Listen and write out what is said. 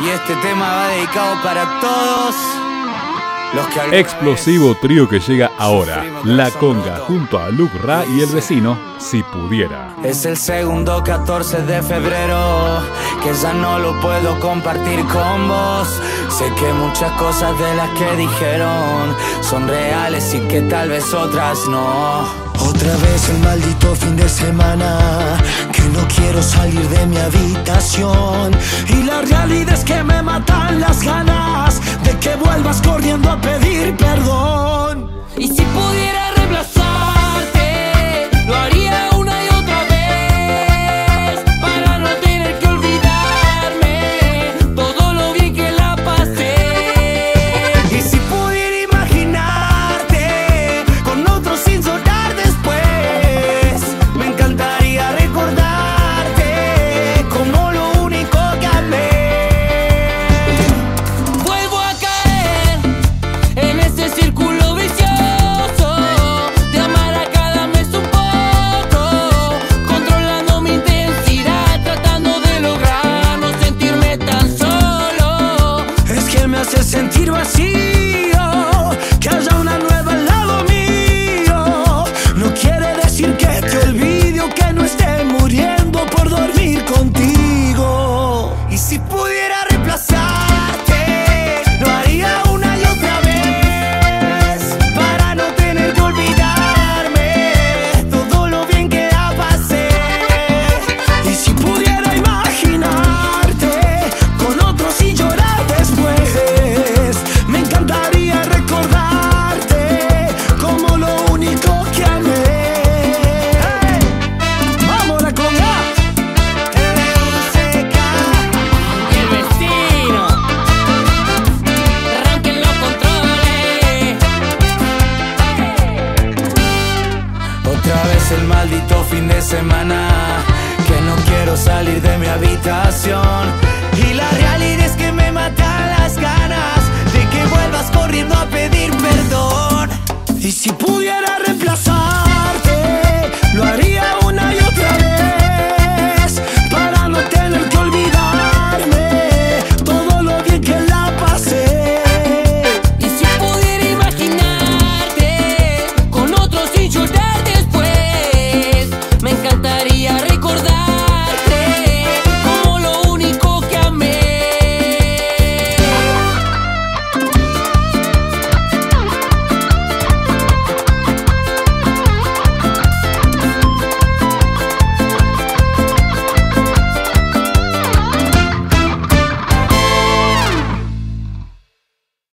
Y este tema va dedicado para todos los que... Explosivo trío que llega ahora. La Conga junto a Luke Ra y el vecino, Si Pudiera. Es el segundo 14 de febrero que ya no lo puedo compartir con vos. Sé que muchas cosas de las que dijeron son reales y que tal vez otras no. Otra vez el maldito fin de semana, que no quiero salir de mi habitación. Y la realidad es que me matan las ganas de que vuelvas corriendo a pedir perdón. Y si pudiera reemplazarte, lo haría una y otra vez, para no tener que olvidarme todo lo bien que la pasé. Y si pudiera imaginarte con otro sin sonar después, me encantaría recordarte como lo único que amé. Vuelvo a caer en ese círculo vicioso de amar a cada mes un poco, controlando mi intensidad, tratando de lograr no sentirme tan solo. Es que me hace sentir vacío, que haya una nueva al lado mío. No quiere decir que te olvide o que no esté muriendo por dormir contigo. Y si pudiera reemplazarte, lo haría una y otra vez, para no tener que olvidarme todo lo bien que la pasé. Y si pudiera imaginarte con otros sin llorar después, me encantaría recordarte como lo único que amé. ¡Hey! ¡Vamos la conga! Y el vecino, arranquen los controles. Otra vez el maldito fin de semana, que no quiero salir de mi habitación. Y la realidad es que me matan las ganas de que vuelvas corriendo a pedir perdón. Y si pudiera reemplazarte, lo haría una y otra vez,